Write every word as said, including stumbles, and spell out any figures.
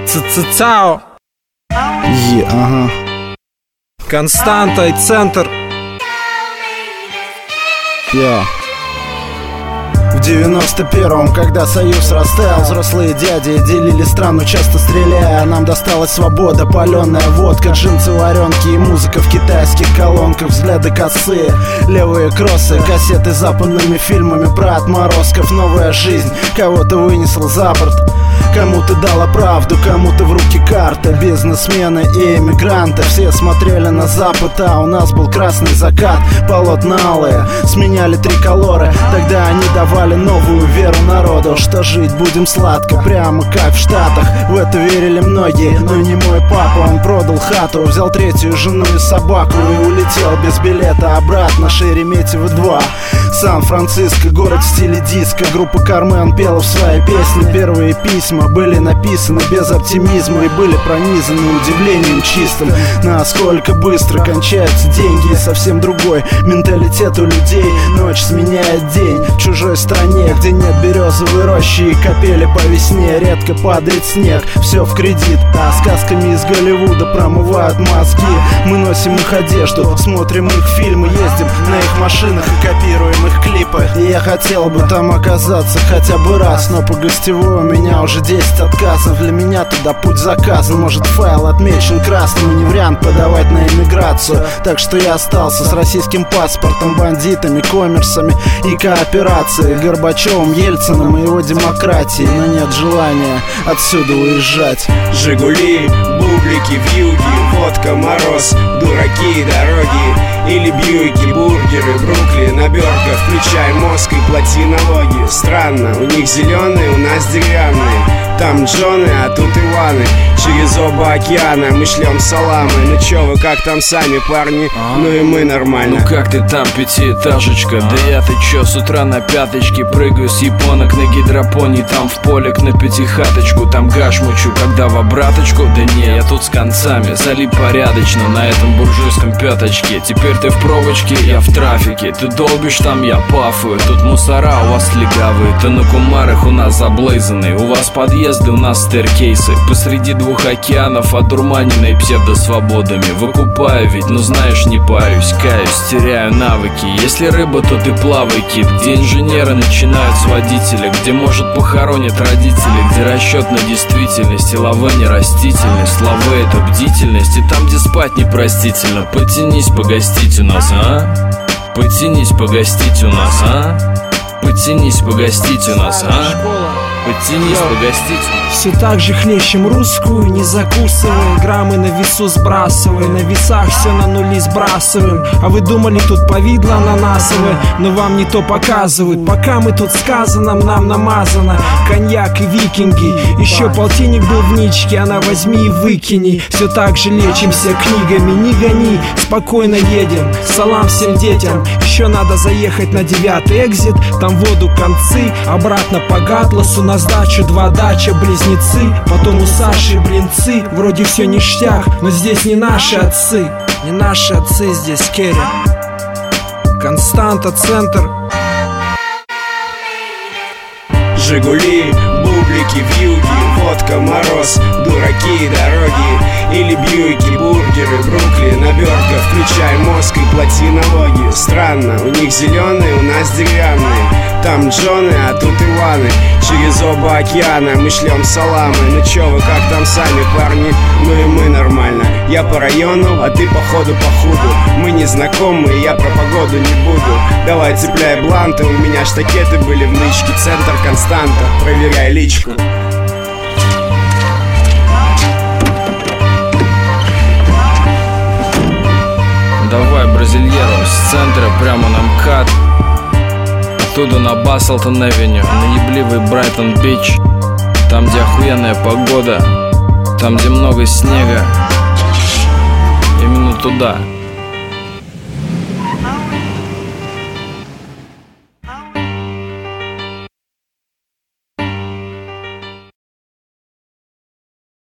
Ц-ц-цао. Е, ага. Константа и центр. Я. В девяносто первом, когда союз растаял, взрослые дяди делили страну, часто стреляя. Нам досталась свобода, паленая водка, джинсы, варенки и музыка в китайских колонках. Взгляды косые, левые кроссы, кассеты с западными фильмами про отморозков. Новая жизнь кого-то вынесла за борт, кому-то дала правду, кому-то в руки карта. Бизнесмены и эмигранты все смотрели на запад, а у нас был красный закат. Полотна алые сменяли триколоры, тогда они давали новую веру народу, что жить будем сладко, прямо как в Штатах. В это верили многие, но не мой папа. Он продал хату, взял третью жену и собаку и улетел без билета обратно. Шереметьево два, Сан-Франциско, город в стиле диско. Группа Кармен пела в своей песне. Первые письма были написаны без оптимизма и были пронизаны удивлением чистым. Насколько быстро кончаются деньги, и совсем другой менталитет у людей. Ночь сменяет день в чужой стране, где нет березовой рощи и капели по весне. Редко падает снег, все в кредит, а сказками из Голливуда промывают мозги. Мы носим их одежду, смотрим их фильмы, ездим на их машинах и копируем их клипы. И я хотел бы там оказаться хотя бы раз, но по гостевой у меня уже десять отказов. Для меня туда путь заказан, может файл отмечен красным и не вариант подавать на эмиграцию. Так что я остался с российским паспортом, бандитами, коммерсами и кооперацией, Горбачевым, Ельциным и его демократией. Но нет желания отсюда уезжать. Жигули, бублики, вьюги, водка, мороз, дураки, дороги или бьюики, бургеры, Бруклин, обертка. Включай мозг и плати налоги. Странно, у них зеленые, у нас деревянные. Там Джоны, а тут Иваны. Через оба океана мы шлем саламы. Ну чё вы, как там сами, парни? А? Ну и мы нормально. Ну как ты там, пятиэтажечка? А? Да я ты чё, с утра на пяточке прыгаю с японок на гидропонии. Там в полик на пятихаточку, там гаш мучу, когда в обраточку. Да не, я тут с концами, залип порядочно на этом буржуйском пяточке. Теперь ты в пробочке, я в трафике. Ты долбишь там, я пафую. Тут мусора, у вас легавые. Ты на кумарах, у нас заблейзанные. У вас подъезды, у нас стэркейсы. Посреди двух океанов, одурманенные псевдосвободами. Выкупаю ведь, ну знаешь, не парюсь, каюсь, теряю навыки. Если рыба, то ты плавай, кит. Где инженеры начинают с водителя, где, может, похоронят родители, где расчет на действительность, и лаве не растительность. Лаве — это бдительность, и там, где спать непростительно. Потянись погостить у нас, а? Потянись погостить у нас, а? Потянись погостить у нас, а? Подтянись, погостить. Все так же хлещем русскую, не закусывая, граммы на весу сбрасывая, на весах все на нули сбрасываем. А вы думали, тут повидло ананасовое, но вам не то показывают. Пока мы тут сказано, нам намазано коньяк и викинги. Еще полтинник был в ничке, она возьми и выкини. Все так же лечимся книгами, не гони, спокойно едем. Салам всем детям. Еще надо заехать на девятый экзит, там воду концы, обратно по Гатласу на сдачу два дача близнецы. Потом у Саши блинцы, вроде все ништяк, но здесь не наши отцы. Не наши отцы здесь, Керри. Константа, центр. Жигули, бублики, вьюги, водка, мороз, дураки, дороги или бьюики, бургеры, Бруклин, обертка. Включай мозг и плати налоги. Странно, у них зеленые, у нас деревянные. Там Джоны, а тут Иваны. Через оба океана мы шлем саламы. Ну чё вы, как там сами, парни? Ну и мы нормально. Я по району, а ты походу по худу. Мы не знакомы, я про погоду не буду. Давай цепляй бланты, у меня штакеты были в нычке. Центр, Константа, проверяй личку. Давай, бразильеру, с центра прямо на МКАД. Оттуда на Баслтон-авеню, на ебливый Брайтон-Бич. Там, где охуенная погода, там, где много снега. Именно туда.